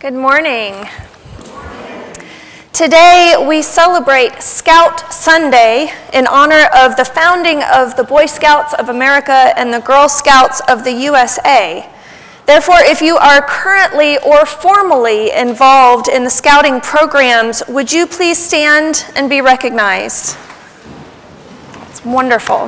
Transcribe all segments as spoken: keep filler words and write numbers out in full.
Good morning. Today we celebrate Scout Sunday in honor of the founding of the Boy Scouts of America and the Girl Scouts of the U S A. Therefore, if you are currently or formally involved in the scouting programs, would you please stand and be recognized? It's wonderful.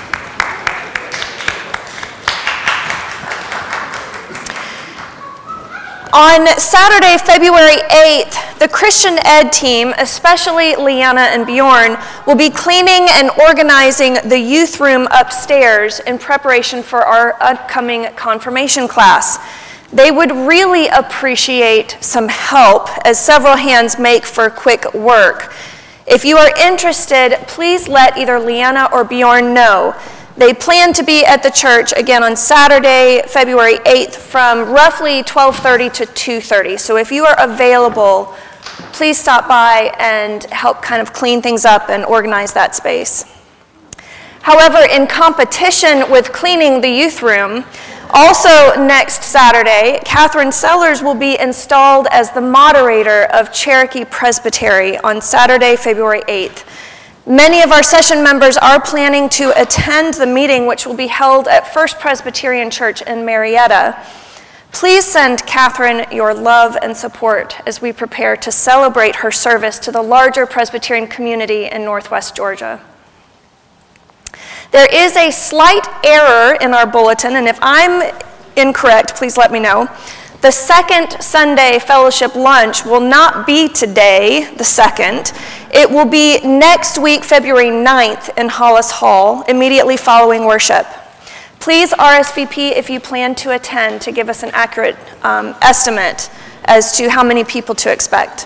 On Saturday, February eighth, the Christian Ed team, especially Leanna and Bjorn, will be cleaning and organizing the youth room upstairs in preparation for our upcoming confirmation class. They would really appreciate some help, as several hands make for quick work. If you are interested, please let either Leanna or Bjorn know. They plan to be at the church again on Saturday, February eighth, from roughly twelve thirty to two thirty. So if you are available, please stop by and help kind of clean things up and organize that space. However, in competition with cleaning the youth room, also next Saturday, Catherine Sellers will be installed as the moderator of Cherokee Presbytery on Saturday, February eighth. Many of our session members are planning to attend the meeting, which will be held at First Presbyterian Church in Marietta. Please send Catherine your love and support as we prepare to celebrate her service to the larger Presbyterian community in Northwest Georgia. There is a slight error in our bulletin, and if I'm incorrect, please let me know. The second Sunday fellowship lunch will not be today, the second. It will be next week, February ninth, in Hollis Hall, immediately following worship. Please R S V P if you plan to attend to give us an accurate um, estimate as to how many people to expect.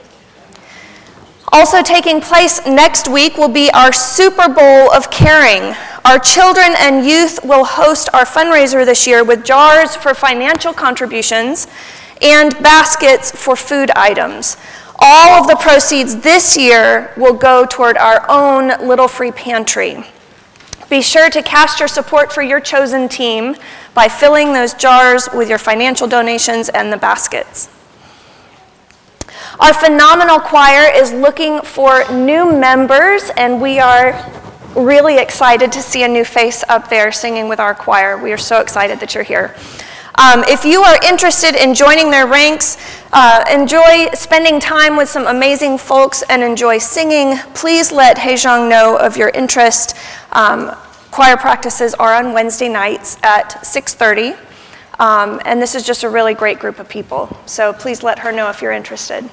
Also taking place next week will be our Super Bowl of Caring. Our children and youth will host our fundraiser this year with jars for financial contributions and baskets for food items. All of the proceeds this year will go toward our own Little Free Pantry. Be sure to cast your support for your chosen team by filling those jars with your financial donations and the baskets. Our phenomenal choir is looking for new members, and we are really excited to see a new face up there singing with our choir. We are so excited that you're here. Um, if you are interested in joining their ranks, uh, enjoy spending time with some amazing folks, and enjoy singing, please let Haejong know of your interest. Um, choir practices are on Wednesday nights at six thirty, um, and this is just a really great group of people. So please let her know if you're interested.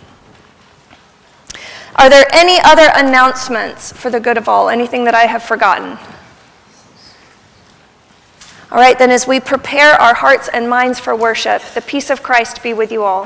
Are there any other announcements for the good of all? Anything that I have forgotten? All right, then as we prepare our hearts and minds for worship, the peace of Christ be with you all.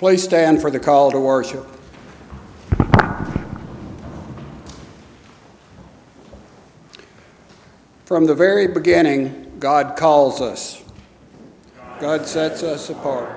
Please stand for the call to worship. From the very beginning, God calls us. God sets us apart.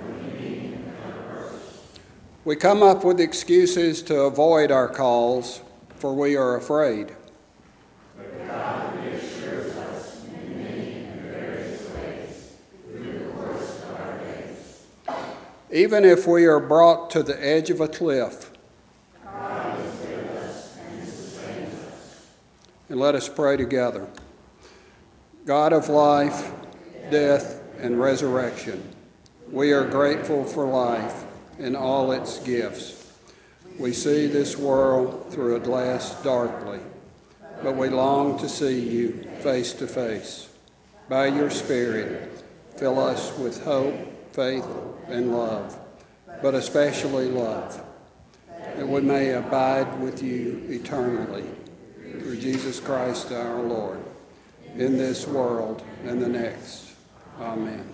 We come up with excuses to avoid our calls, for we are afraid. But God reassures us in many and various ways through the course of our days. Even if we are brought to the edge of a cliff, God is with us and sustains us. And let us pray together. God of life, death, and resurrection, we are grateful for life and all its gifts. We see this world through a glass darkly, but we long to see you face to face. By your Spirit, fill us with hope, faith, and love, but especially love, that we may abide with you eternally. Through Jesus Christ our Lord, in this world and the next. Amen.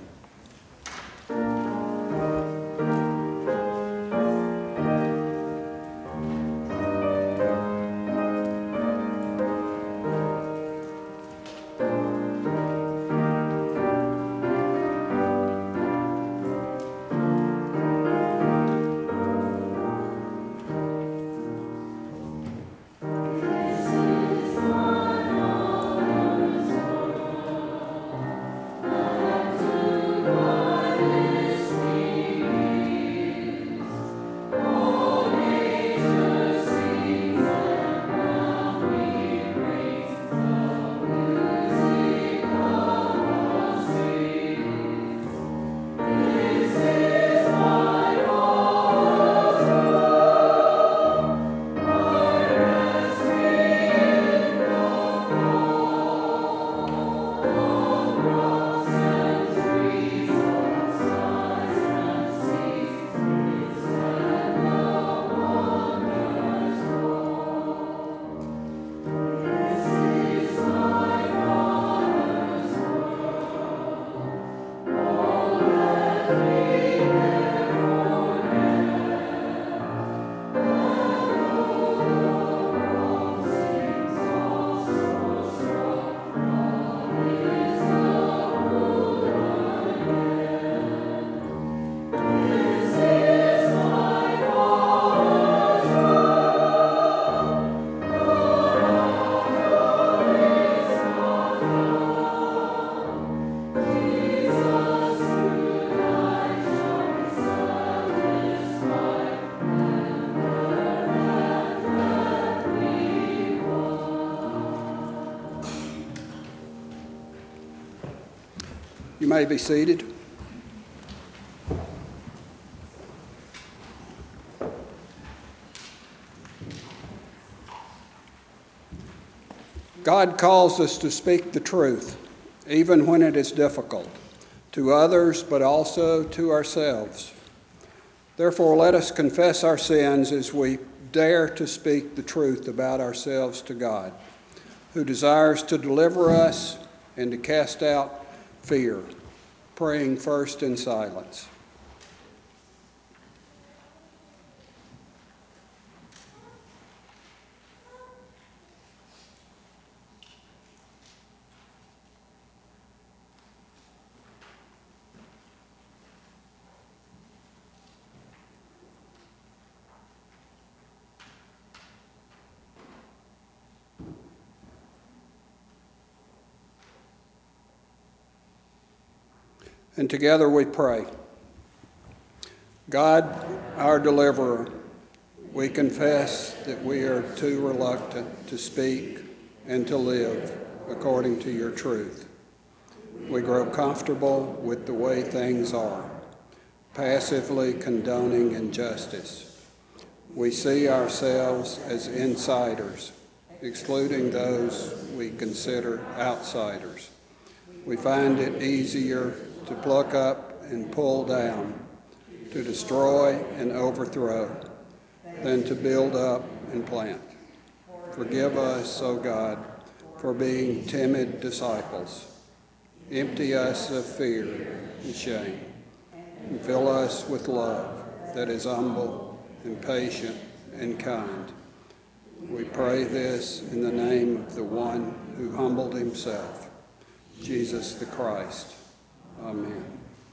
You may be seated. God calls us to speak the truth, even when it is difficult, to others, but also to ourselves. Therefore, let us confess our sins as we dare to speak the truth about ourselves to God, who desires to deliver us and to cast out fear, praying first in silence. And together we pray. God, our deliverer, we confess that we are too reluctant to speak and to live according to your truth. We grow comfortable with the way things are, passively condoning injustice. We see ourselves as insiders, excluding those we consider outsiders. We find it easier to pluck up and pull down, to destroy and overthrow, than to build up and plant. Forgive us, O God, for being timid disciples. Empty us of fear and shame, and fill us with love that is humble and patient and kind. We pray this in the name of the one who humbled himself, Jesus the Christ. Amen.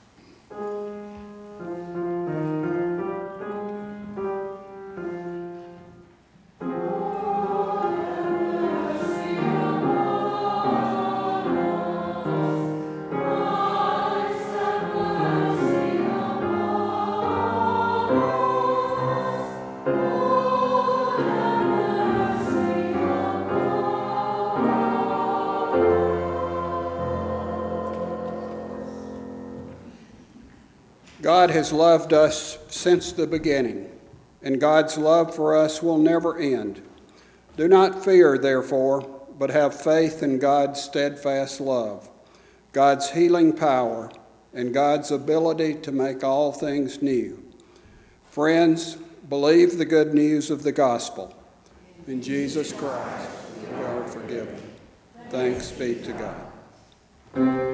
God has loved us since the beginning, and God's love for us will never end. Do not fear, therefore, but have faith in God's steadfast love, God's healing power, and God's ability to make all things new. Friends, believe the good news of the gospel. In Jesus Christ, we are forgiven. Thanks be to God.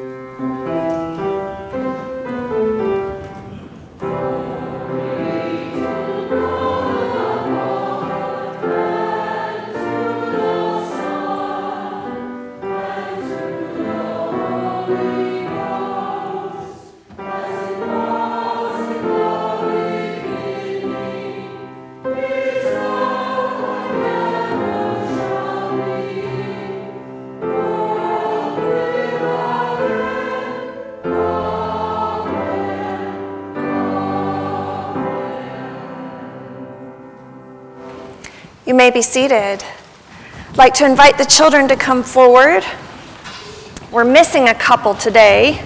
You may be seated. I'd like to invite the children to come forward. We're missing a couple today,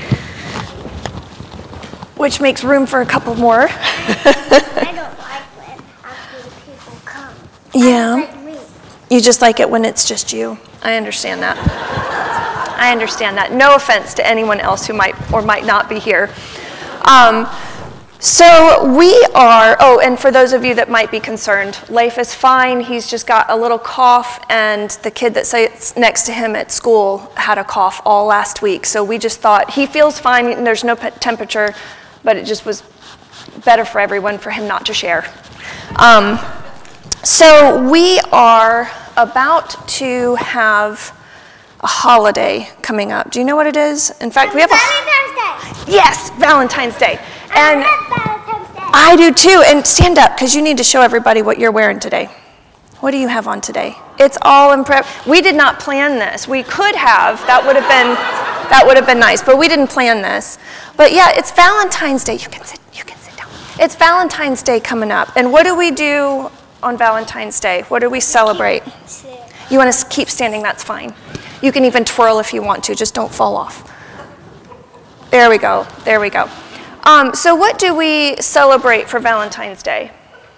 which makes room for a couple more. I don't like when actually people come. Yeah. Like me. You just like it when it's just you. I understand that. I understand that. No offense to anyone else who might or might not be here. Um, So we are, oh, and for those of you that might be concerned, Leif is fine. He's just got a little cough, and the kid that sits next to him at school had a cough all last week. So we just thought, he feels fine, and there's no pe- temperature, but it just was better for everyone for him not to share. Um, so we are about to have a holiday coming up. Do you know what it is? In fact, we have a... Valentine's Day. Yes, Valentine's Day. And I love Valentine's Day. I do too. And stand up, because you need to show everybody what you're wearing today. What do you have on today? It's all in prep. We did not plan this. We could have. That would have been that would have been nice, but we didn't plan this. But yeah, it's Valentine's Day. You can sit. You can sit down. It's Valentine's Day coming up. And what do we do on Valentine's Day? What do we celebrate? You want to keep standing? That's fine. You can even twirl if you want to. Just don't fall off. There we go. There we go. Um, so what do we celebrate for Valentine's Day?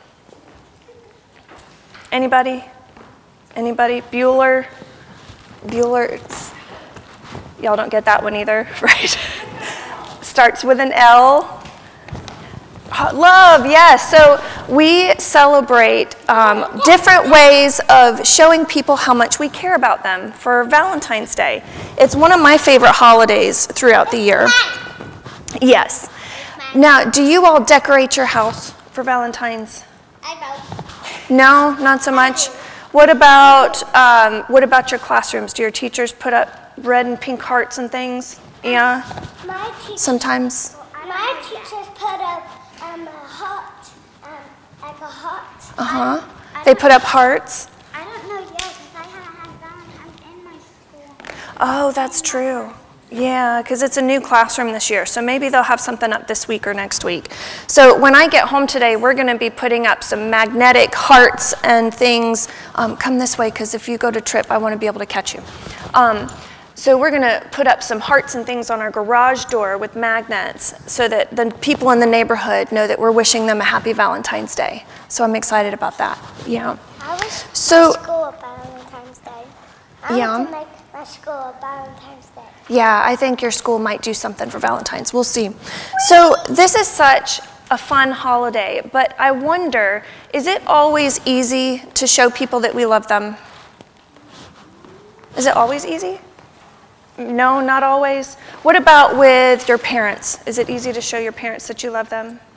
Anybody? Anybody? Bueller? Bueller? It's, y'all don't get that one either, right? Starts with an L. Love, yes. So we celebrate um, different ways of showing people how much we care about them for Valentine's Day. It's one of my favorite holidays throughout the year. Yes. Now, do you all decorate your house for Valentine's? I don't. No, not so much. What about um, what about your classrooms? Do your teachers put up red and pink hearts and things? Yeah. My teachers, Sometimes. my teachers put up um, a heart, um, like a heart. Uh huh. I They don't- put up hearts. I don't know yet because I haven't had Valentine's in my school. Oh, that's true. Yeah, because it's a new classroom this year, so maybe they'll have something up this week or next week. So when I get home today, we're going to be putting up some magnetic hearts and things. Um, come this way, because if you go to trip, I want to be able to catch you. Um, so we're going to put up some hearts and things on our garage door with magnets so that the people in the neighborhood know that we're wishing them a happy Valentine's Day. So I'm excited about that. Yeah. I wish So- my school a Valentine's Day. I Yeah. want to make my school a Valentine's Day. Yeah, I think your school might do something for Valentine's. We'll see. So this is such a fun holiday, but I wonder, is it always easy to show people that we love them? Is it always easy? No, not always. What about with your parents? Is it easy to show your parents that you love them?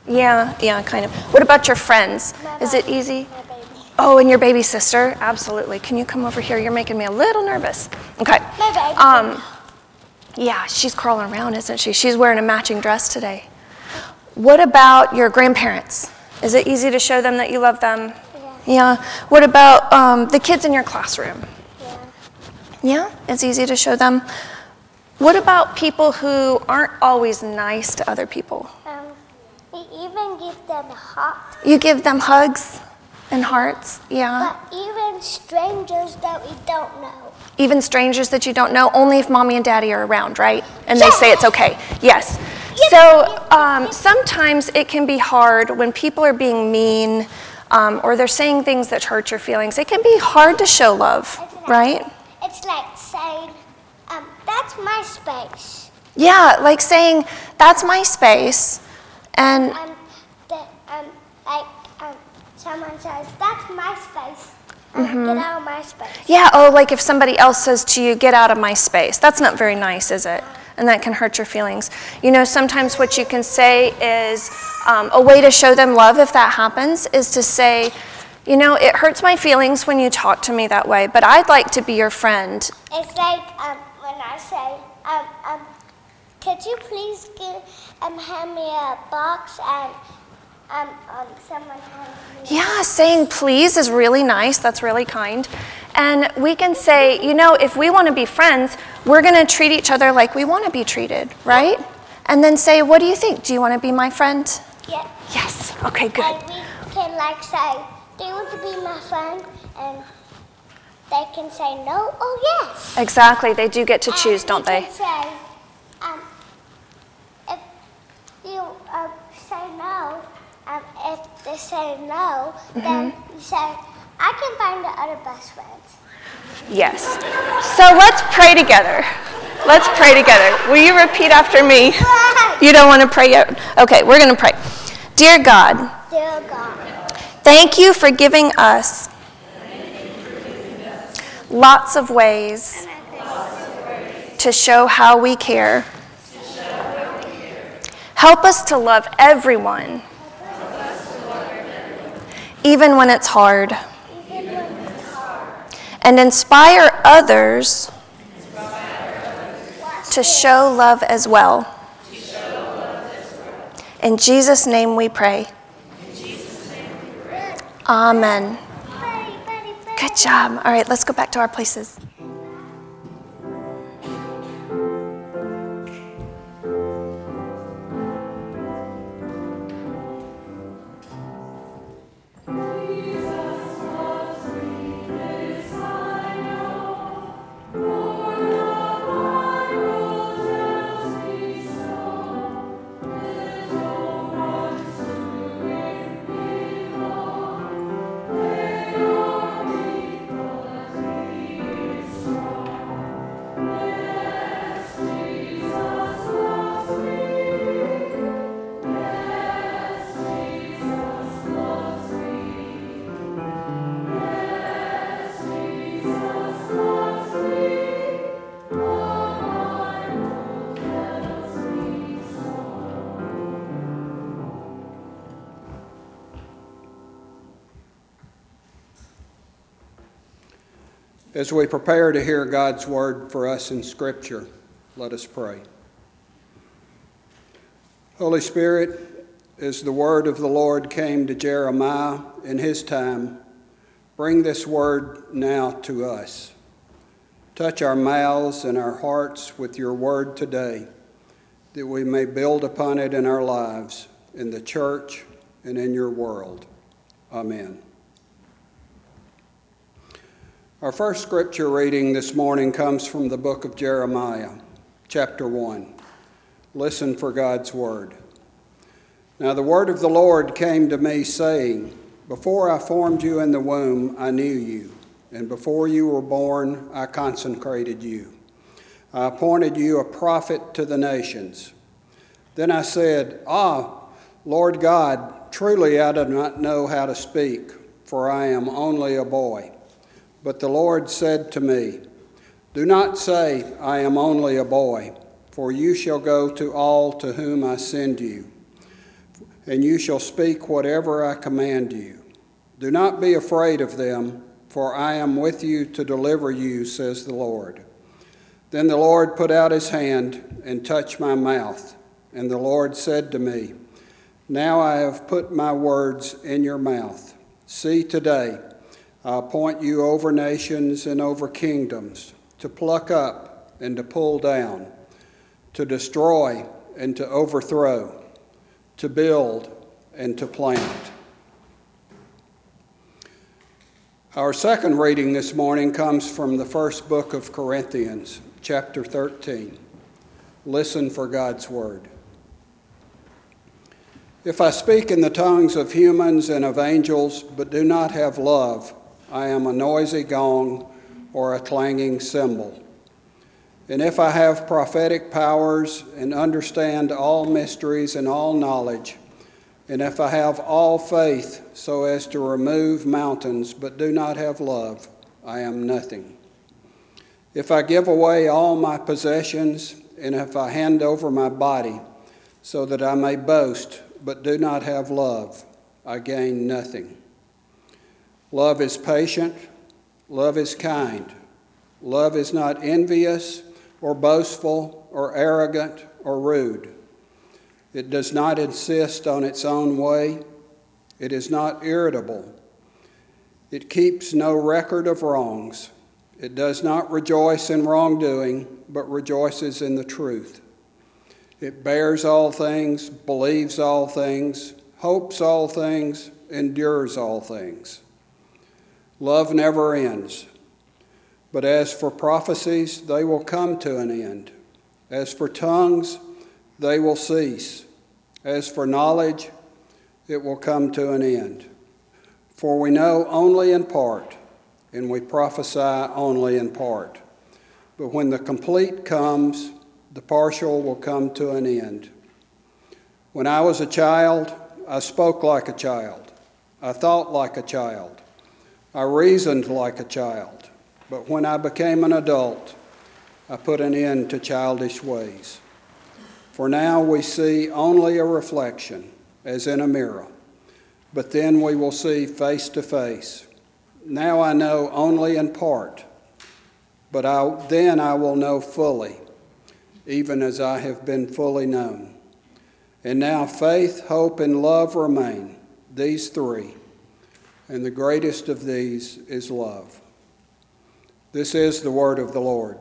Yeah, yeah, kind of. What about your friends? My Is it baby. easy? My baby. Oh, and your baby sister? Absolutely. Can you come over here? You're making me a little nervous. Okay. My baby. Um, yeah, she's crawling around, isn't she? She's wearing a matching dress today. What about your grandparents? Is it easy to show them that you love them? Yeah. Yeah. What about um, the kids in your classroom? Yeah. Yeah, it's easy to show them. What about people who aren't always nice to other people? Um, we even give them a heart. You give them hugs and hearts, yeah. But even strangers that we don't know. Even strangers that you don't know, only if mommy and daddy are around, right? And they say it's okay. Yes. So um, sometimes it can be hard when people are being mean um, or they're saying things that hurt your feelings. It can be hard to show love, It's like, right? It's like saying, um, that's my space. Yeah, like saying, that's my space. And Um, the, um, like, um, someone says, that's my space. Um, Mm-hmm. Get out of my space. yeah, oh, like if somebody else says to you, get out of my space. That's not very nice, is it? And that can hurt your feelings. You know, sometimes what you can say is um, a way to show them love if that happens is to say, you know, it hurts my feelings when you talk to me that way, but I'd like to be your friend. It's like um, when I say, um, um, could you please give, um, hand me a box and um, um, someone hands me Yeah, saying please is really nice. That's really kind. And we can say, you know, if we want to be friends, we're going to treat each other like we want to be treated, right? And then say, what do you think? Do you want to be my friend? Yeah. Yes. Okay, good. And we can like say, do you want to be my friend? And they can say no or yes. Exactly. They do get to choose, And don't we they? can say, um, if you um, say no, um, if they say no, Mm-hmm. then you say, I can find the other best friends. Yes. So let's pray together. Let's pray together. Will you repeat after me? You don't want to pray yet? Okay, we're going to pray. Dear God, Dear God, thank you for giving us lots of ways to show how we care. Help us to love everyone, even when it's hard, and inspire others to show love as well. In Jesus' name we pray. Amen. buddy, buddy, buddy. Good job. All right, let's go back to our places. As we prepare to hear God's word for us in Scripture, let us pray. Holy Spirit, as the word of the Lord came to Jeremiah in his time, bring this word now to us. Touch our mouths and our hearts with your word today, that we may build upon it in our lives, in the church, and in your world. Amen. Our first scripture reading this morning comes from the book of Jeremiah, chapter one. Listen for God's word. Now the word of the Lord came to me, saying, Before I formed you in the womb, I knew you, and before you were born, I consecrated you. I appointed you a prophet to the nations. Then I said, Ah, Lord God, truly I do not know how to speak, for I am only a boy. But the Lord said to me, Do not say, I am only a boy, for you shall go to all to whom I send you, and you shall speak whatever I command you. Do not be afraid of them, for I am with you to deliver you, says the Lord. Then the Lord put out his hand and touched my mouth, and the Lord said to me, Now I have put my words in your mouth. See, today I appoint you over nations and over kingdoms, to pluck up and to pull down, to destroy and to overthrow, to build and to plant. Our second reading this morning comes from the first book of Corinthians, chapter thirteen. Listen for God's word. If I speak in the tongues of humans and of angels, but do not have love, I am a noisy gong or a clanging cymbal. And if I have prophetic powers and understand all mysteries and all knowledge, and if I have all faith so as to remove mountains but do not have love, I am nothing. If I give away all my possessions, and if I hand over my body so that I may boast but do not have love, I gain nothing. Love is patient, love is kind, love is not envious or boastful or arrogant or rude. It does not insist on its own way. It is not irritable. It keeps no record of wrongs. It does not rejoice in wrongdoing, but rejoices in the truth. It bears all things, believes all things, hopes all things, endures all things. Love never ends. But as for prophecies, they will come to an end. As for tongues, they will cease. As for knowledge, it will come to an end. For we know only in part, and we prophesy only in part. But when the complete comes, the partial will come to an end. When I was a child, I spoke like a child. I thought like a child. I reasoned like a child. But when I became an adult, I put an end to childish ways. For now we see only a reflection, as in a mirror. But then we will see face to face. Now I know only in part, but I, then I will know fully, even as I have been fully known. And now faith, hope, and love remain, these three, and the greatest of these is love. This is the word of the Lord.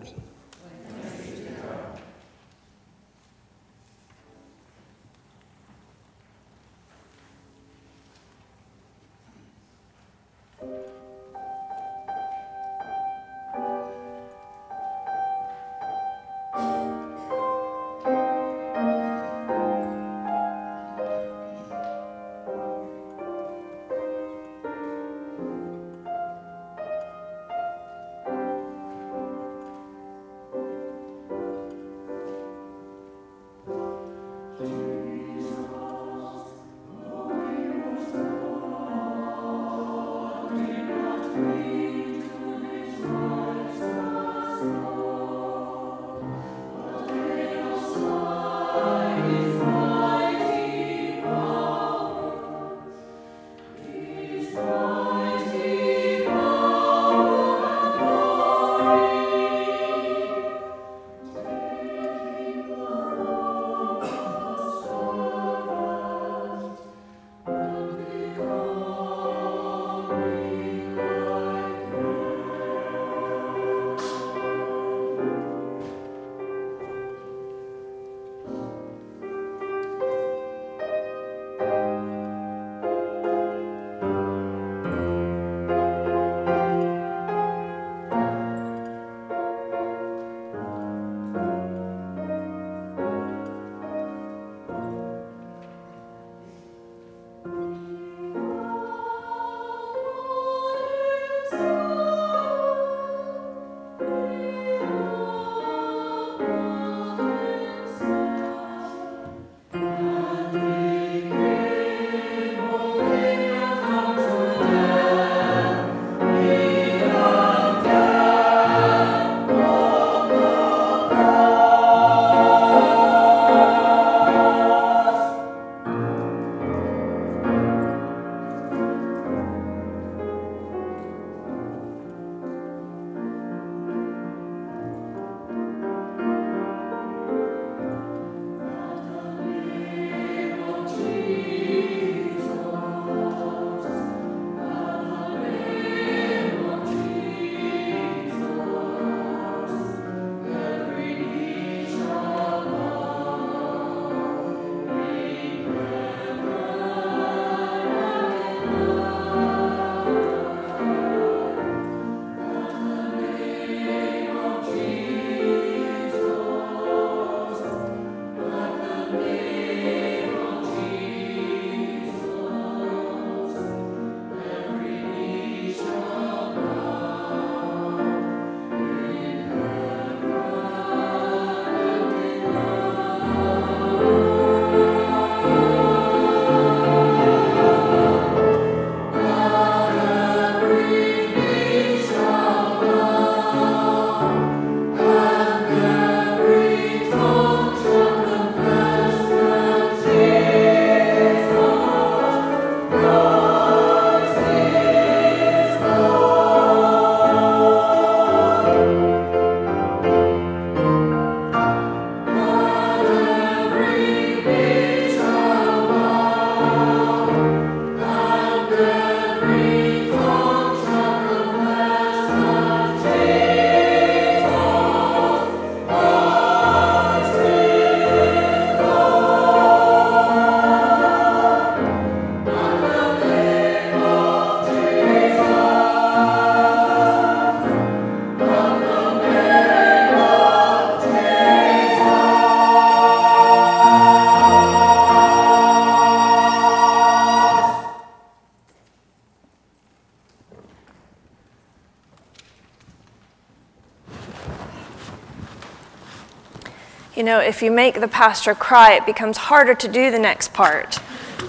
You know, if you make the pastor cry, it becomes harder to do the next part.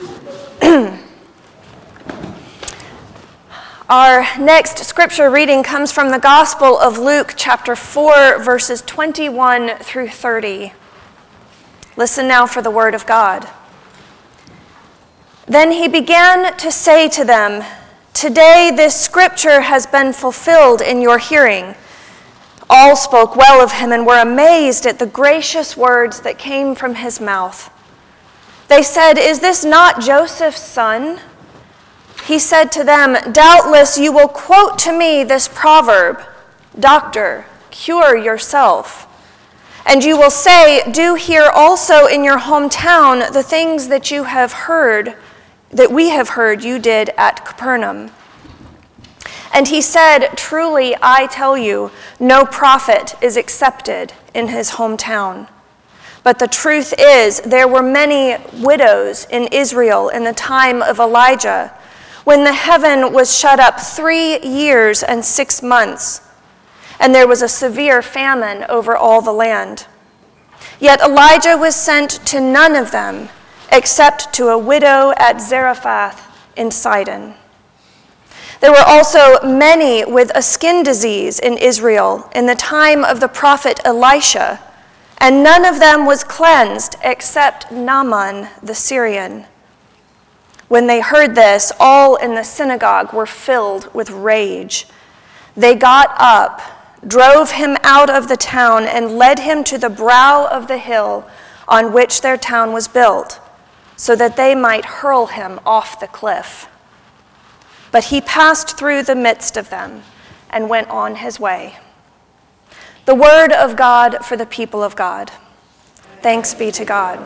Our next scripture reading comes from the Gospel of Luke, chapter four, verses twenty-one through thirty. Listen now for the word of God. Then he began to say to them, "Today this scripture has been fulfilled in your hearing." All spoke well of him and were amazed at the gracious words that came from his mouth. They said, "Is this not Joseph's son?" He said to them, "Doubtless you will quote to me this proverb, 'Doctor, cure yourself.' And you will say, 'Do here also in your hometown the things that you have heard, that we have heard you did at Capernaum.' And he said, 'Truly I tell you, no prophet is accepted in his hometown. But the truth is, there were many widows in Israel in the time of Elijah, when the heaven was shut up three years and six months, and there was a severe famine over all the land. Yet Elijah was sent to none of them, except to a widow at Zarephath in Sidon. There were also many with a skin disease in Israel in the time of the prophet Elisha, and none of them was cleansed except Naaman the Syrian." When they heard this, all in the synagogue were filled with rage. They got up, drove him out of the town, and led him to the brow of the hill on which their town was built, so that they might hurl him off the cliff. But he passed through the midst of them and went on his way. The word of God for the people of God. Thanks be to God.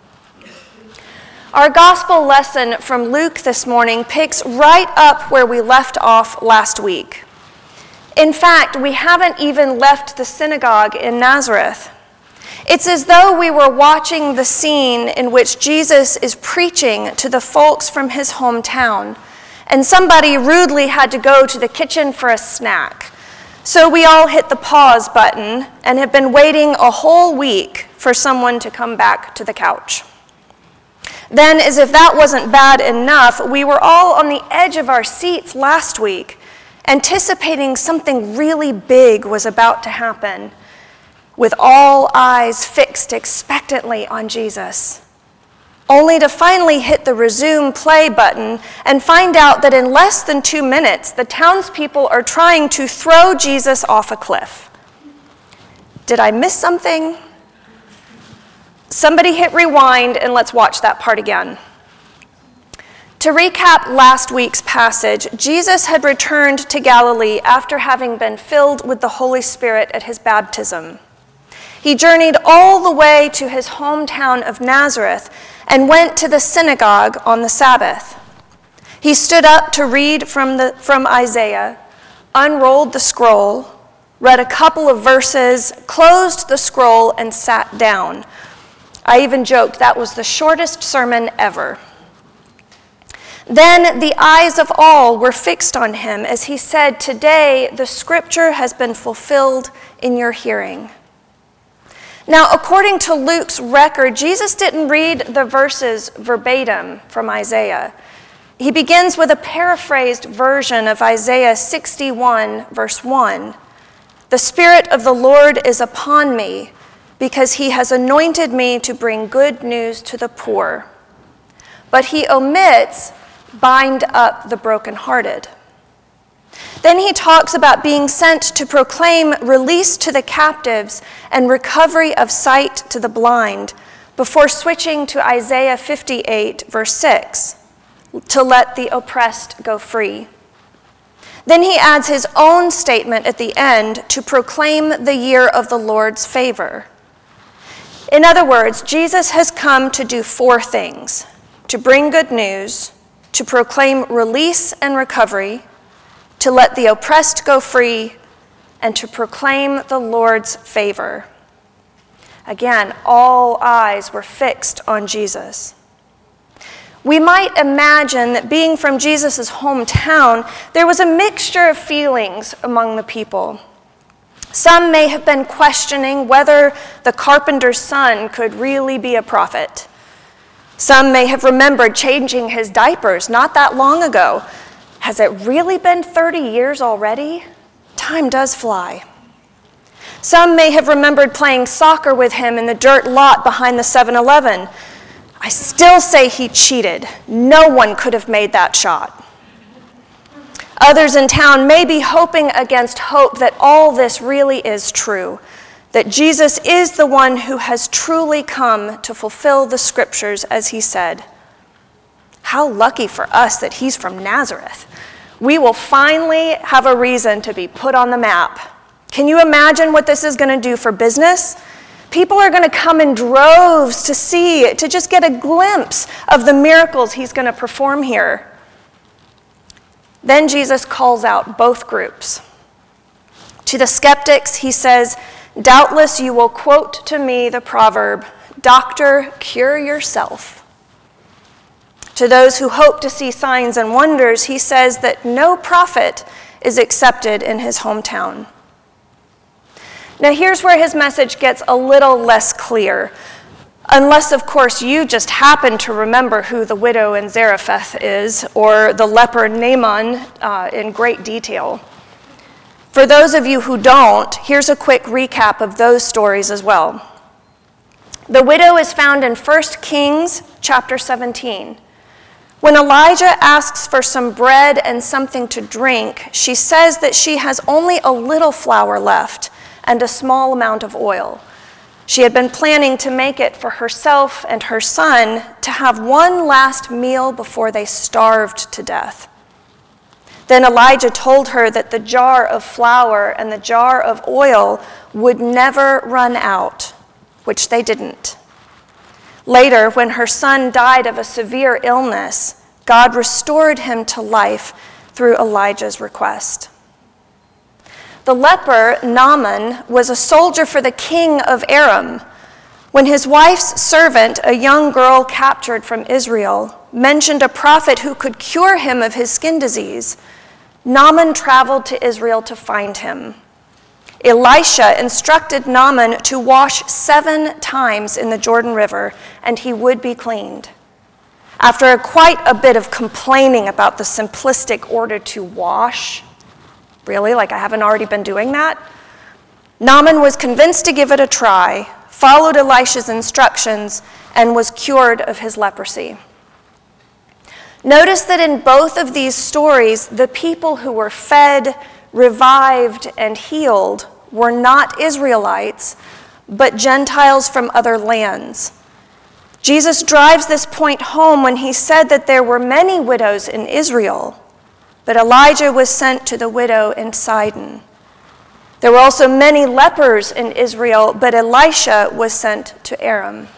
Our gospel lesson from Luke this morning picks right up where we left off last week. In fact, we haven't even left the synagogue in Nazareth. It's as though we were watching the scene in which Jesus is preaching to the folks from his hometown, and somebody rudely had to go to the kitchen for a snack. So we all hit the pause button and have been waiting a whole week for someone to come back to the couch. Then, as if that wasn't bad enough, we were all on the edge of our seats last week, anticipating something really big was about to happen, with all eyes fixed expectantly on Jesus, only to finally hit the resume play button and find out that in less than two minutes, the townspeople are trying to throw Jesus off a cliff. Did I miss something? Somebody hit rewind and let's watch that part again. To recap last week's passage, Jesus had returned to Galilee after having been filled with the Holy Spirit at his baptism. He journeyed all the way to his hometown of Nazareth and went to the synagogue on the Sabbath. He stood up to read from, the, from Isaiah, unrolled the scroll, read a couple of verses, closed the scroll, and sat down. I even joked that was the shortest sermon ever. Then the eyes of all were fixed on him as he said, "Today the scripture has been fulfilled in your hearing." Now, according to Luke's record, Jesus didn't read the verses verbatim from Isaiah. He begins with a paraphrased version of Isaiah sixty-one, verse one. "The Spirit of the Lord is upon me, because he has anointed me to bring good news to the poor." But he omits, "bind up the brokenhearted." Then he talks about being sent to proclaim release to the captives and recovery of sight to the blind, before switching to Isaiah fifty-eight, verse six, to let the oppressed go free. Then he adds his own statement at the end to proclaim the year of the Lord's favor. In other words, Jesus has come to do four things: to bring good news, to proclaim release and recovery, to let the oppressed go free, and to proclaim the Lord's favor. Again, all eyes were fixed on Jesus. We might imagine that being from Jesus' hometown, there was a mixture of feelings among the people. Some may have been questioning whether the carpenter's son could really be a prophet. Some may have remembered changing his diapers not that long ago. Has it really been thirty years already? Time does fly. Some may have remembered playing soccer with him in the dirt lot behind the seven eleven. I still say he cheated. No one could have made that shot. Others in town may be hoping against hope that all this really is true, that Jesus is the one who has truly come to fulfill the scriptures as he said. How lucky for us that he's from Nazareth. We will finally have a reason to be put on the map. Can you imagine what this is going to do for business? People are going to come in droves to see, to just get a glimpse of the miracles he's going to perform here. Then Jesus calls out both groups. To the skeptics, he says, "Doubtless you will quote to me the proverb, 'Doctor, cure yourself.'" To those who hope to see signs and wonders, he says that no prophet is accepted in his hometown. Now here's where his message gets a little less clear, unless of course you just happen to remember who the widow in Zarephath is, or the leper Naaman uh, in great detail. For those of you who don't, here's a quick recap of those stories as well. The widow is found in First Kings chapter seventeen. When Elijah asks for some bread and something to drink, she says that she has only a little flour left and a small amount of oil. She had been planning to make it for herself and her son to have one last meal before they starved to death. Then Elijah told her that the jar of flour and the jar of oil would never run out, which they didn't. Later, when her son died of a severe illness, God restored him to life through Elijah's request. The leper, Naaman, was a soldier for the king of Aram. When his wife's servant, a young girl captured from Israel, mentioned a prophet who could cure him of his skin disease, Naaman traveled to Israel to find him. Elisha instructed Naaman to wash seven times in the Jordan River, and he would be cleaned. After a, quite a bit of complaining about the simplistic order to wash, really, like I haven't already been doing that? Naaman was convinced to give it a try, followed Elisha's instructions, and was cured of his leprosy. Notice that in both of these stories, the people who were fed, revived, and healed were not Israelites, but Gentiles from other lands. Jesus drives this point home when he said that there were many widows in Israel, but Elijah was sent to the widow in Sidon. There were also many lepers in Israel, but Elisha was sent to Aram.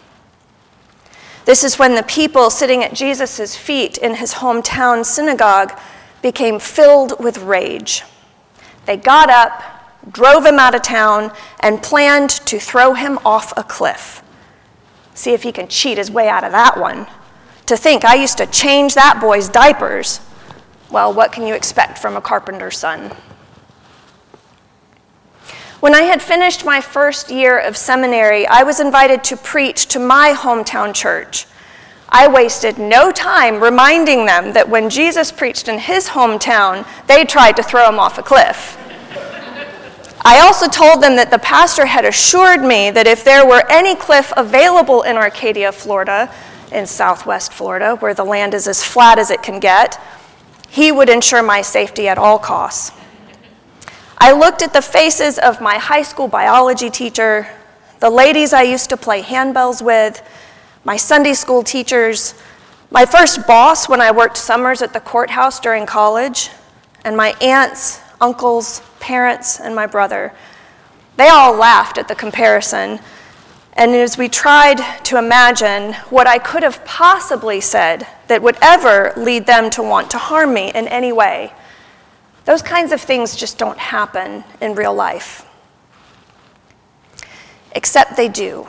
This is when the people sitting at Jesus' feet in his hometown synagogue became filled with rage. They got up, drove him out of town, and planned to throw him off a cliff. See if he can cheat his way out of that one. To think I used to change that boy's diapers. Well, what can you expect from a carpenter's son? When I had finished my first year of seminary, I was invited to preach to my hometown church. I wasted no time reminding them that when Jesus preached in his hometown, they tried to throw him off a cliff. I also told them that the pastor had assured me that if there were any cliff available in Arcadia, Florida, in southwest Florida, where the land is as flat as it can get, he would ensure my safety at all costs. I looked at the faces of my high school biology teacher, the ladies I used to play handbells with, my Sunday school teachers, my first boss when I worked summers at the courthouse during college, and my aunts, uncles, parents, and my brother. They all laughed at the comparison, and as we tried to imagine what I could have possibly said that would ever lead them to want to harm me in any way, those kinds of things just don't happen in real life. Except they do.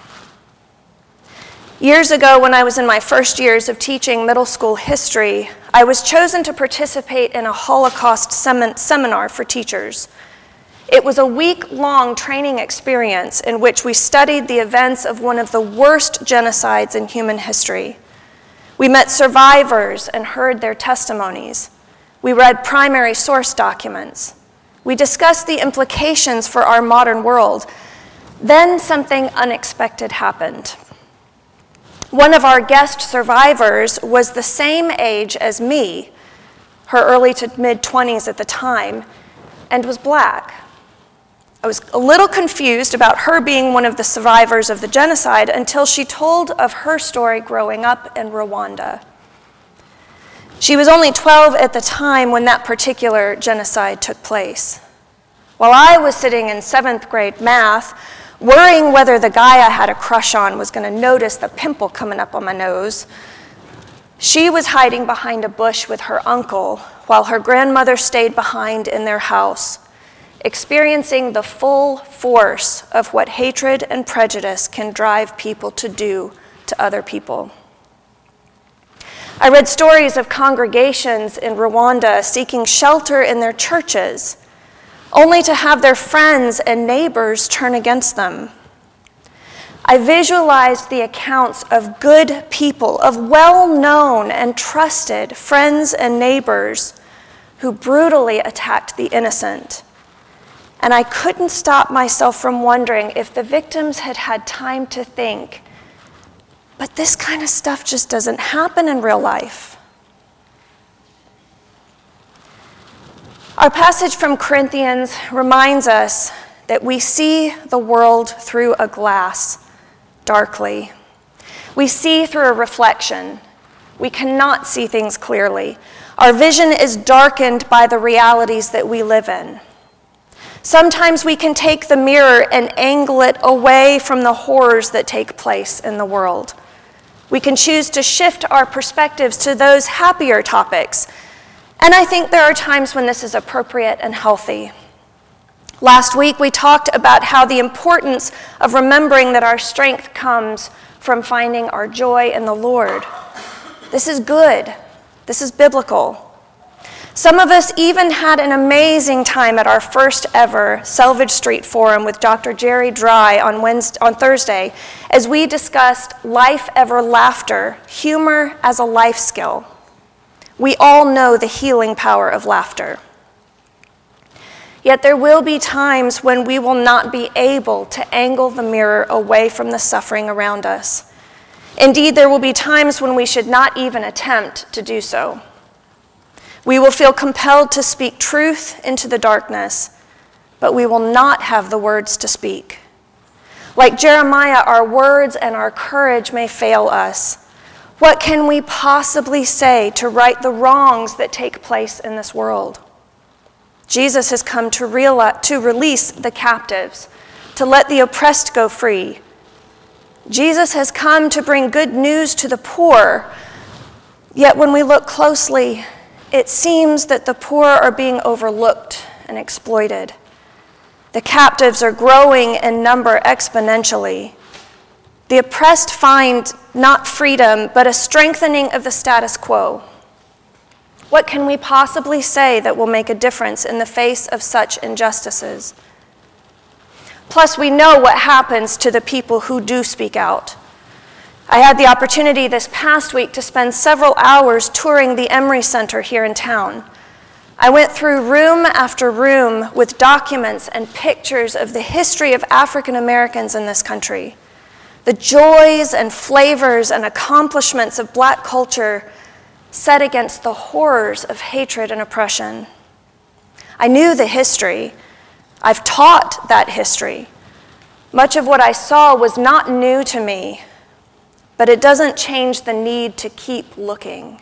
Years ago, when I was in my first years of teaching middle school history, I was chosen to participate in a Holocaust sem- seminar for teachers. It was a week-long training experience in which we studied the events of one of the worst genocides in human history. We met survivors and heard their testimonies. We read primary source documents. We discussed the implications for our modern world. Then something unexpected happened. One of our guest survivors was the same age as me, her early to mid-twenties at the time, and was black. I was a little confused about her being one of the survivors of the genocide until she told of her story growing up in Rwanda. She was only twelve at the time when that particular genocide took place. While I was sitting in seventh grade math, worrying whether the guy I had a crush on was going to notice the pimple coming up on my nose, she was hiding behind a bush with her uncle while her grandmother stayed behind in their house, experiencing the full force of what hatred and prejudice can drive people to do to other people. I read stories of congregations in Rwanda seeking shelter in their churches, only to have their friends and neighbors turn against them. I visualized the accounts of good people, of well-known and trusted friends and neighbors who brutally attacked the innocent. And I couldn't stop myself from wondering if the victims had had time to think, but this kind of stuff just doesn't happen in real life. Our passage from Corinthians reminds us that we see the world through a glass, darkly. We see through a reflection. We cannot see things clearly. Our vision is darkened by the realities that we live in. Sometimes we can take the mirror and angle it away from the horrors that take place in the world. We can choose to shift our perspectives to those happier topics. And I think there are times when this is appropriate and healthy. Last week, we talked about how the importance of remembering that our strength comes from finding our joy in the Lord. This is good. This is biblical. Some of us even had an amazing time at our first ever Selvage Street Forum with Doctor Jerry Dry on Wednesday, on Thursday, as we discussed life ever laughter, humor as a life skill. We all know the healing power of laughter. Yet there will be times when we will not be able to angle the mirror away from the suffering around us. Indeed, there will be times when we should not even attempt to do so. We will feel compelled to speak truth into the darkness, but we will not have the words to speak. Like Jeremiah, our words and our courage may fail us. What can we possibly say to right the wrongs that take place in this world? Jesus has come to, realize, to release the captives, to let the oppressed go free. Jesus has come to bring good news to the poor, yet when we look closely, it seems that the poor are being overlooked and exploited. The captives are growing in number exponentially. The oppressed find not freedom, but a strengthening of the status quo. What can we possibly say that will make a difference in the face of such injustices? Plus, we know what happens to the people who do speak out. I had the opportunity this past week to spend several hours touring the Emory Center here in town. I went through room after room with documents and pictures of the history of African Americans in this country, the joys and flavors and accomplishments of Black culture set against the horrors of hatred and oppression. I knew the history. I've taught that history. Much of what I saw was not new to me, but it doesn't change the need to keep looking.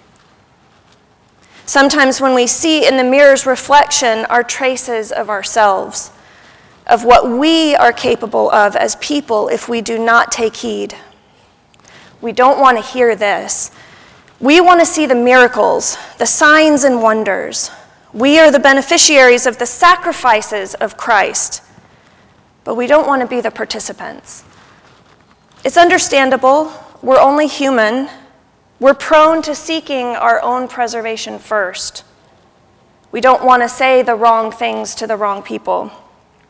Sometimes when we see in the mirror's reflection are traces of ourselves, of what we are capable of as people if we do not take heed. We don't want to hear this. We want to see the miracles, the signs and wonders. We are the beneficiaries of the sacrifices of Christ, but we don't want to be the participants. It's understandable. We're only human. We're prone to seeking our own preservation first. We don't want to say the wrong things to the wrong people.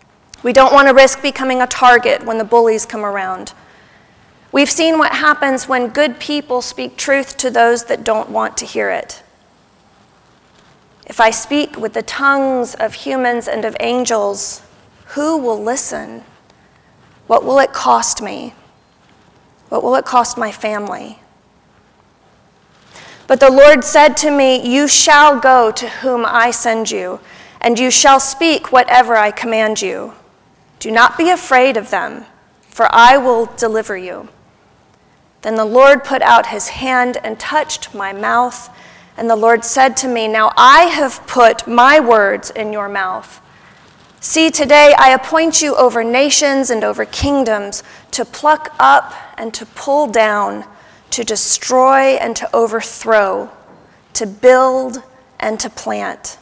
We don't want to risk becoming a target when the bullies come around. We've seen what happens when good people speak truth to those that don't want to hear it. If I speak with the tongues of humans and of angels, who will listen? What will it cost me? What will it cost my family? But the Lord said to me, you shall go to whom I send you, and you shall speak whatever I command you. Do not be afraid of them, for I will deliver you. Then the Lord put out his hand and touched my mouth, and the Lord said to me, now I have put my words in your mouth. See, today I appoint you over nations and over kingdoms to pluck up and to pull down, to destroy and to overthrow, to build and to plant.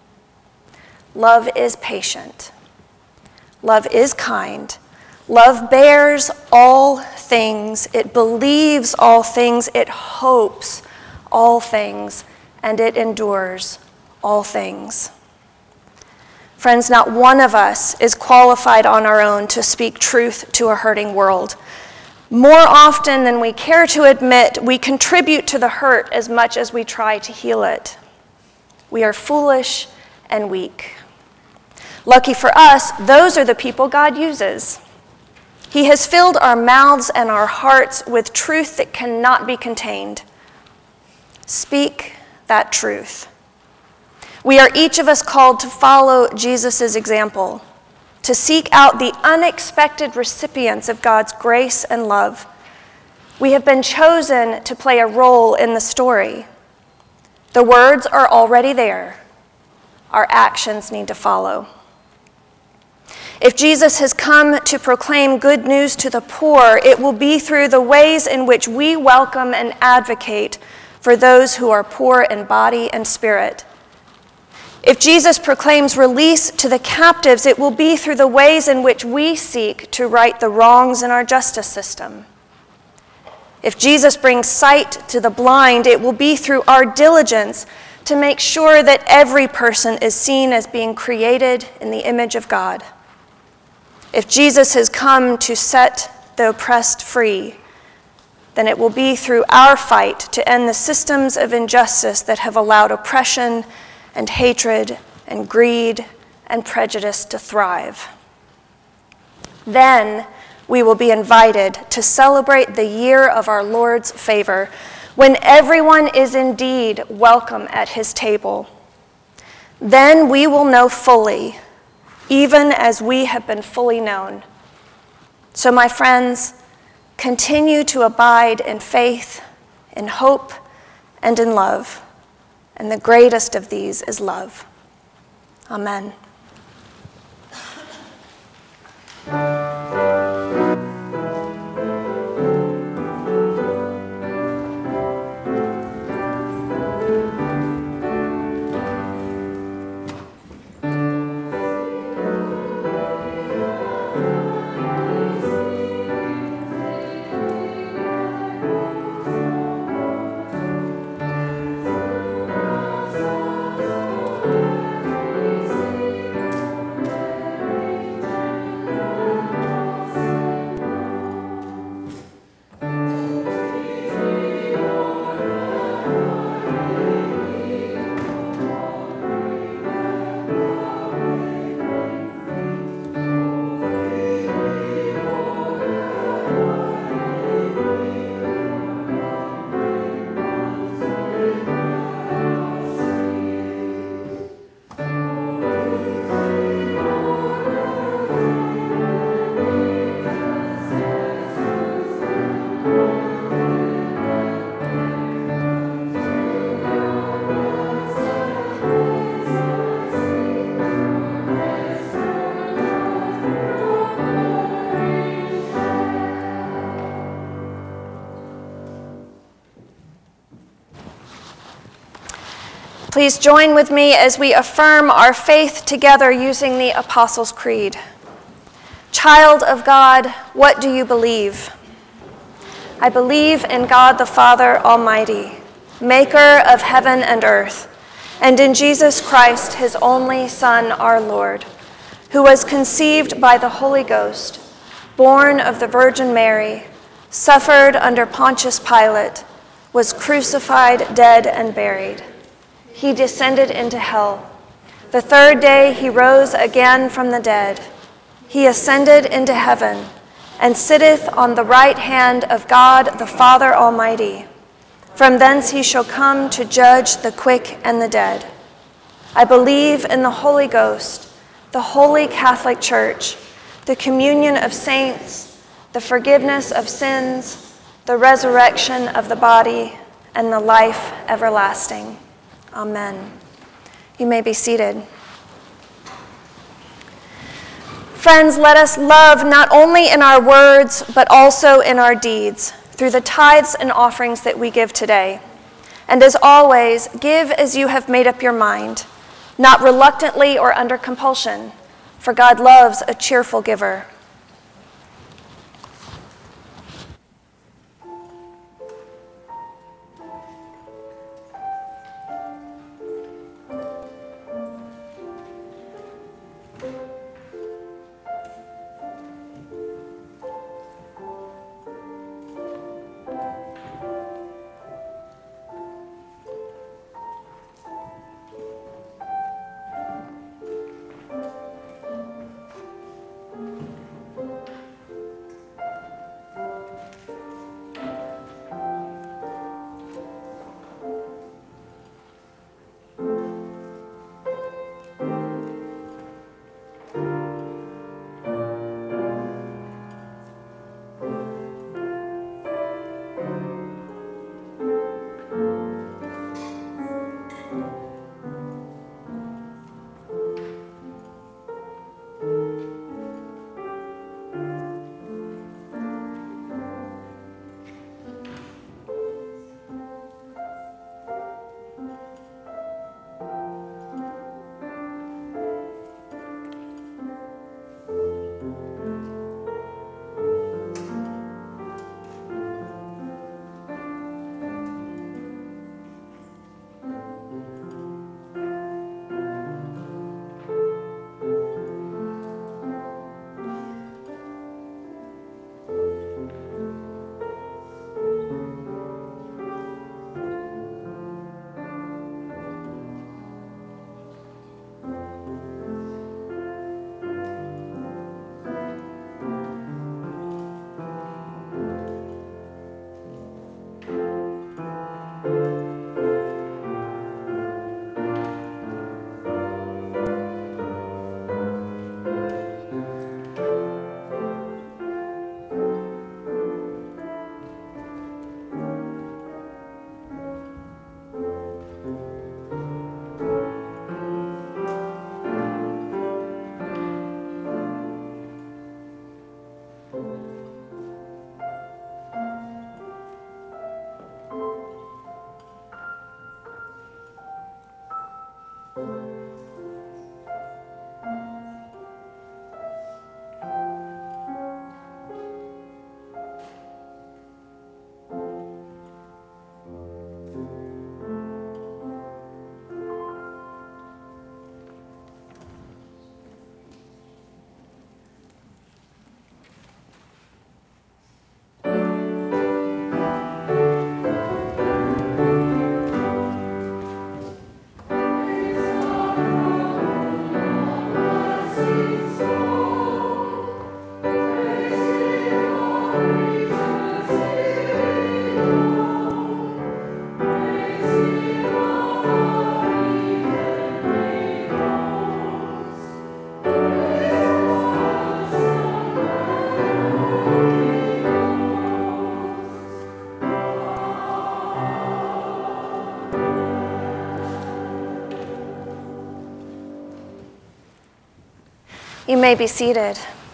Love is patient. Love is kind. Love bears all things. It believes all things. It hopes all things. And it endures all things. Friends, not one of us is qualified on our own to speak truth to a hurting world. More often than we care to admit, we contribute to the hurt as much as we try to heal it. We are foolish and weak. Lucky for us, those are the people God uses. He has filled our mouths and our hearts with truth that cannot be contained. Speak that truth. We are each of us called to follow Jesus' example, to seek out the unexpected recipients of God's grace and love. We have been chosen to play a role in the story. The words are already there. Our actions need to follow. If Jesus has come to proclaim good news to the poor, it will be through the ways in which we welcome and advocate for those who are poor in body and spirit. If Jesus proclaims release to the captives, it will be through the ways in which we seek to right the wrongs in our justice system. If Jesus brings sight to the blind, it will be through our diligence to make sure that every person is seen as being created in the image of God. If Jesus has come to set the oppressed free, then it will be through our fight to end the systems of injustice that have allowed oppression and hatred and greed and prejudice to thrive. Then we will be invited to celebrate the year of our Lord's favor, when everyone is indeed welcome at his table. Then we will know fully, even as we have been fully known. So, my friends, continue to abide in faith, in hope, and in love. And the greatest of these is love. Amen. Please join with me as we affirm our faith together using the Apostles' Creed. Child of God, what do you believe? I believe in God the Father Almighty, maker of heaven and earth, and in Jesus Christ, his only Son, our Lord, who was conceived by the Holy Ghost, born of the Virgin Mary, suffered under Pontius Pilate, was crucified, dead, and buried. He descended into hell. The third day he rose again from the dead. He ascended into heaven and sitteth on the right hand of God the Father Almighty. From thence he shall come to judge the quick and the dead. I believe in the Holy Ghost, the Holy Catholic Church, the communion of saints, the forgiveness of sins, the resurrection of the body, and the life everlasting. Amen. You may be seated. Friends, let us love not only in our words, but also in our deeds, through the tithes and offerings that we give today. And as always, give as you have made up your mind, not reluctantly or under compulsion, for God loves a cheerful giver. You may be seated.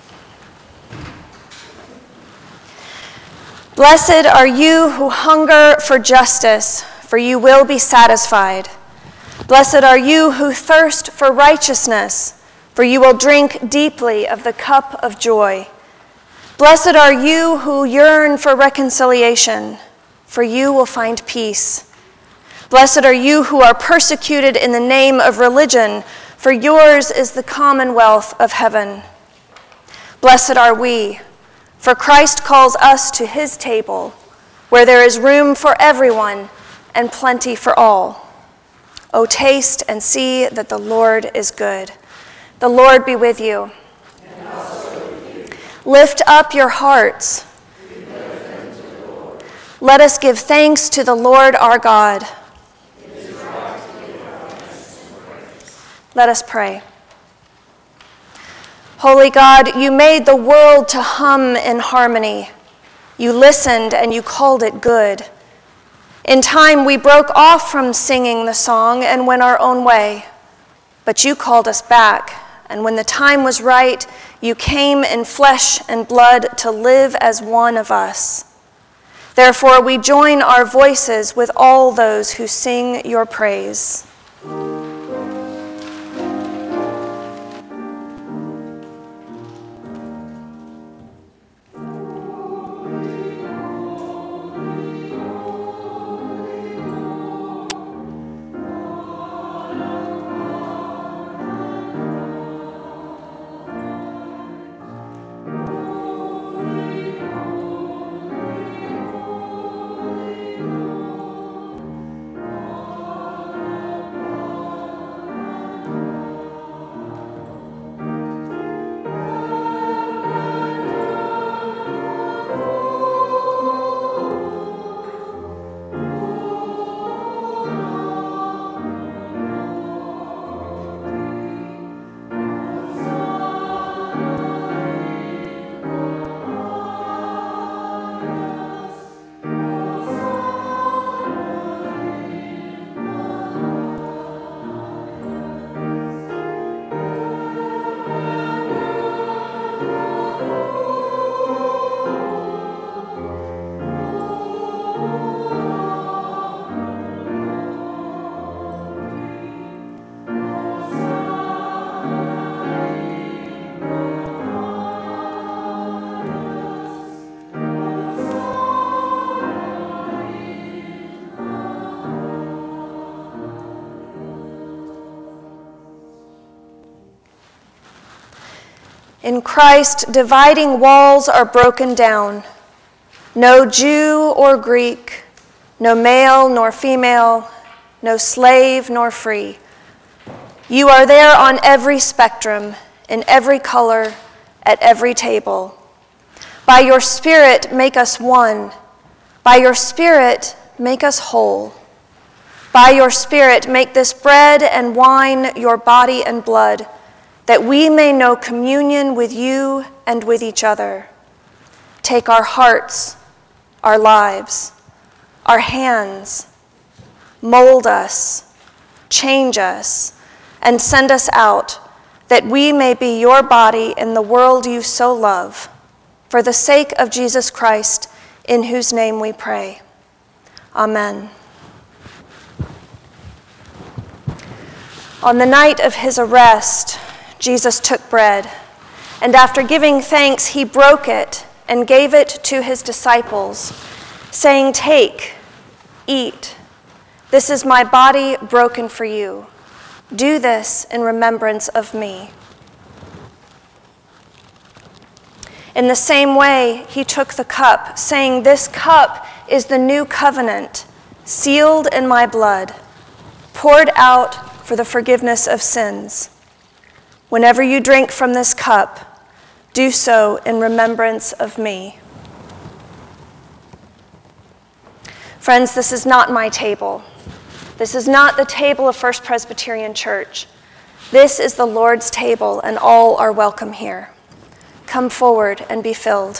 Blessed are you who hunger for justice, for you will be satisfied. Blessed are you who thirst for righteousness, for you will drink deeply of the cup of joy. Blessed are you who yearn for reconciliation, for you will find peace. Blessed are you who are persecuted in the name of religion, for yours is the commonwealth of heaven. Blessed are we, for Christ calls us to his table, where there is room for everyone and plenty for all. O taste and see that the Lord is good. The Lord be with you. And also with you. Lift up your hearts. We lift them to the Lord. Let us give thanks to the Lord our God. It is right to give our thanks and praise. Let us pray. Holy God, you made the world to hum in harmony. You listened and you called it good. In time we broke off from singing the song and went our own way. But you called us back, and when the time was right, you came in flesh and blood to live as one of us. Therefore we join our voices with all those who sing your praise. In Christ, dividing walls are broken down. No Jew or Greek, no male nor female, no slave nor free. You are there on every spectrum, in every color, at every table. By your Spirit, make us one. By your Spirit, make us whole. By your Spirit, make this bread and wine your body and blood, that we may know communion with you and with each other. Take our hearts, our lives, our hands, mold us, change us, and send us out, that we may be your body in the world you so love, for the sake of Jesus Christ, in whose name we pray. Amen. On the night of his arrest, Jesus took bread, and after giving thanks, he broke it and gave it to his disciples, saying, "Take, eat. This is my body broken for you. Do this in remembrance of me." In the same way, he took the cup, saying, "This cup is the new covenant, sealed in my blood, poured out for the forgiveness of sins. Whenever you drink from this cup, do so in remembrance of me." Friends, this is not my table. This is not the table of First Presbyterian Church. This is the Lord's table, and all are welcome here. Come forward and be filled.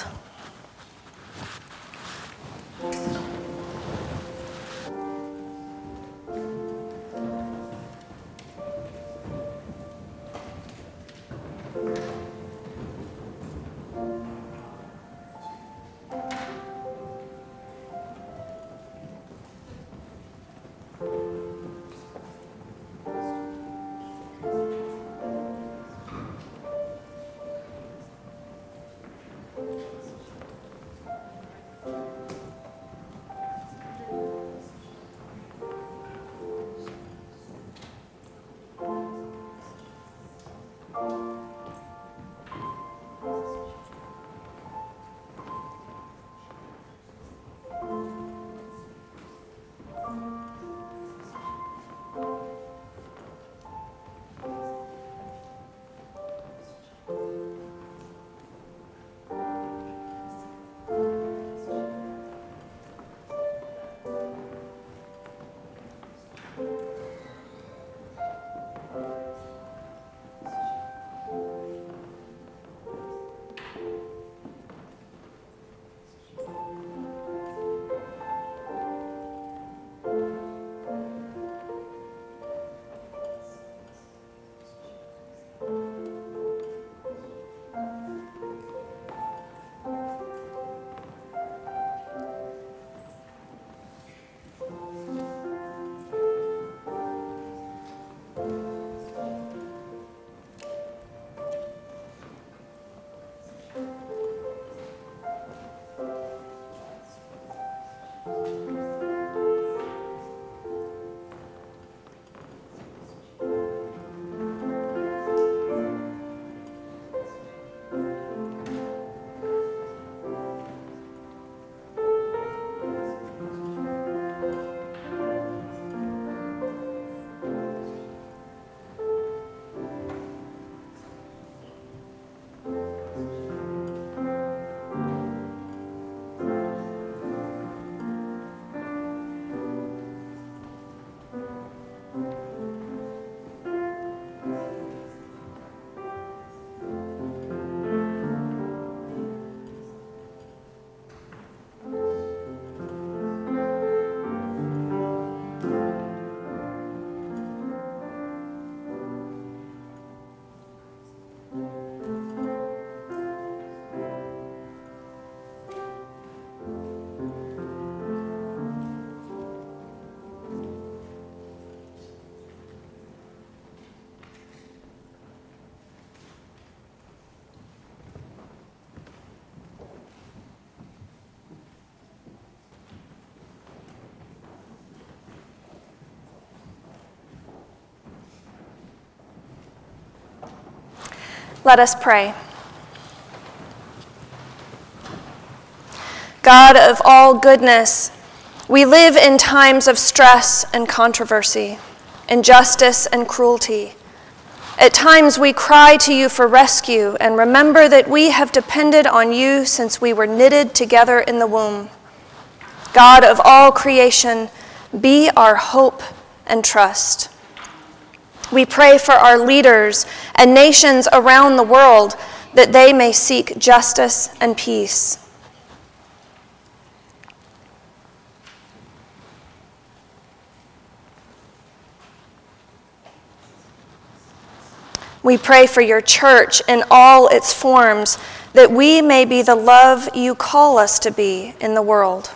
Let us pray. God of all goodness, we live in times of stress and controversy, injustice and cruelty. At times we cry to you for rescue and remember that we have depended on you since we were knitted together in the womb. God of all creation, be our hope and trust. We pray for our leaders and nations around the world that they may seek justice and peace. We pray for your church in all its forms, that we may be the love you call us to be in the world.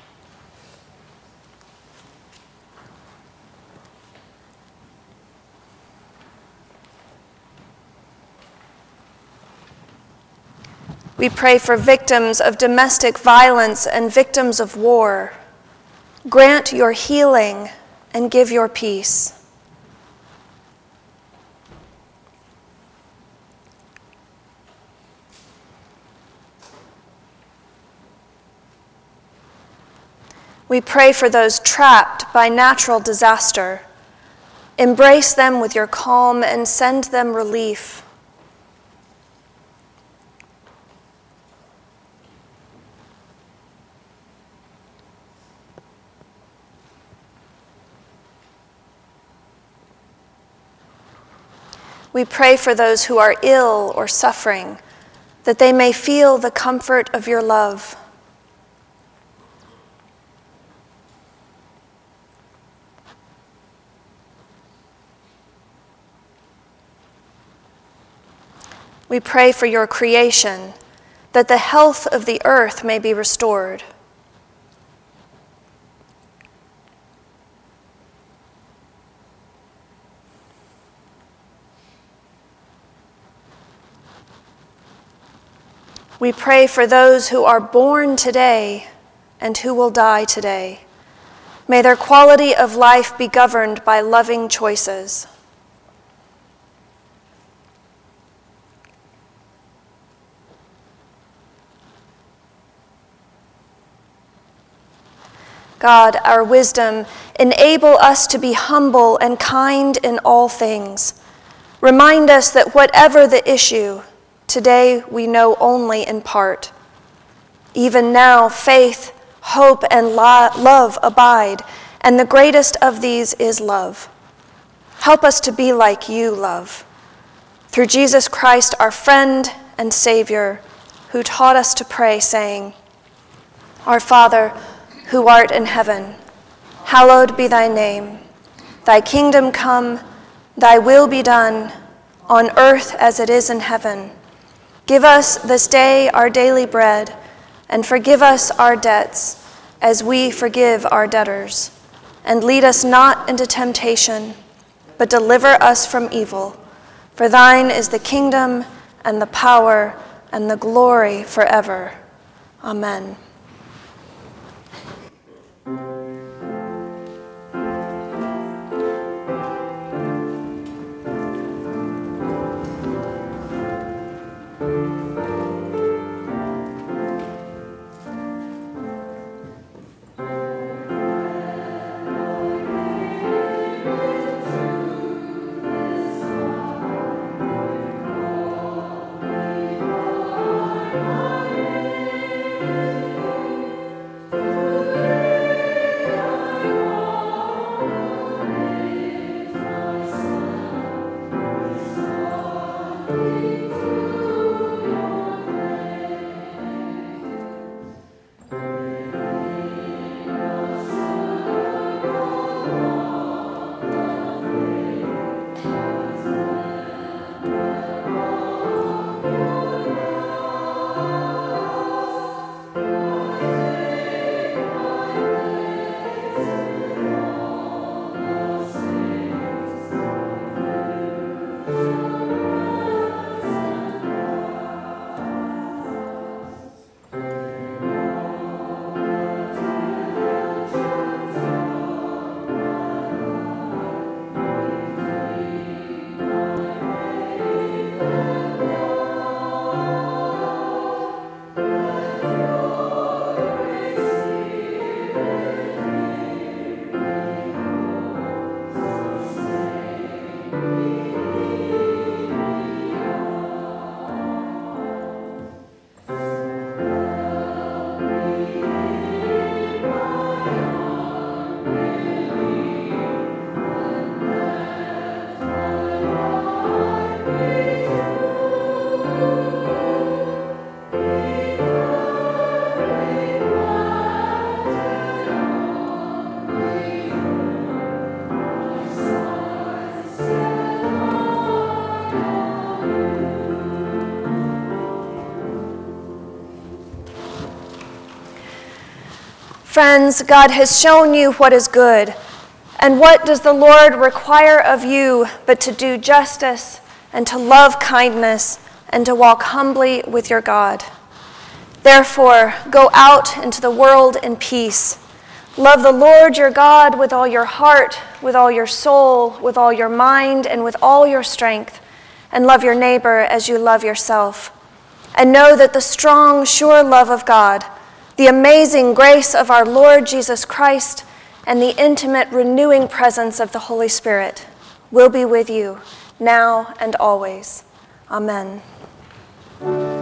We pray for victims of domestic violence and victims of war. Grant your healing and give your peace. We pray for those trapped by natural disaster. Embrace them with your calm and send them relief. We pray for those who are ill or suffering, that they may feel the comfort of your love. We pray for your creation, that the health of the earth may be restored. We pray for those who are born today and who will die today. May their quality of life be governed by loving choices. God, our wisdom, enable us to be humble and kind in all things. Remind us that whatever the issue, today we know only in part. Even now, faith, hope, and lo- love abide, and the greatest of these is love. Help us to be like you, love. Through Jesus Christ, our friend and Savior, who taught us to pray, saying, Our Father, who art in heaven, hallowed be thy name. Thy kingdom come, thy will be done, on earth as it is in heaven. Give us this day our daily bread, and forgive us our debts, as we forgive our debtors. And lead us not into temptation, but deliver us from evil. For thine is the kingdom, and the power, and the glory forever. Amen. Friends, God has shown you what is good. And what does the Lord require of you but to do justice and to love kindness and to walk humbly with your God? Therefore, go out into the world in peace. Love the Lord your God with all your heart, with all your soul, with all your mind, and with all your strength, and love your neighbor as you love yourself. And know that the strong, sure love of God, the amazing grace of our Lord Jesus Christ, and the intimate, renewing presence of the Holy Spirit will be with you now and always. Amen.